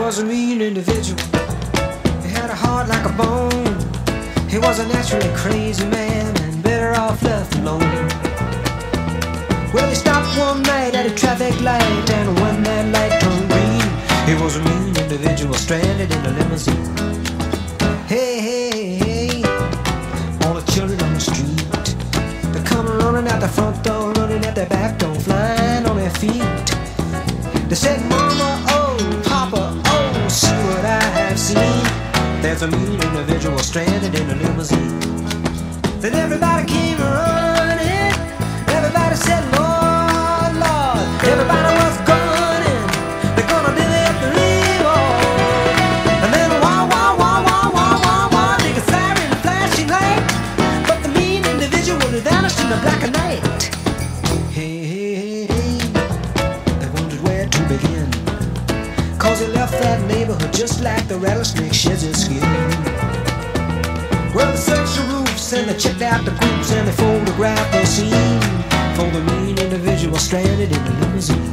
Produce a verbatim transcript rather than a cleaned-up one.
was a mean individual. He had a heart like a bone. He was a naturally crazy man and better off left alone. Well, he stopped one night at a traffic light, and when that light turned green, he was a mean individual stranded in a limousine. Hey, hey, hey, all the children on the street, they're coming running out the front door, running at their back door, flying on their feet. They said, Mama, oh, Papa, oh, see what I have seen. There's a mean individual stranded in a limousine. Then everybody came running. Everybody said, Lord, Lord. Everybody was gunning. They're gonna divvy up the reward. And then wah, wah, wah, wah, wah, wah, wah, they could fire in a flashing light. But the mean individual had vanished in the black of night. Hey, hey, hey, hey. They wondered where to begin, 'cause he left that neighborhood just like the rattlesnake sheds its skin. Well, they searched the roofs and they checked out the groups and they photographed the scene for the mean individual stranded in a limousine.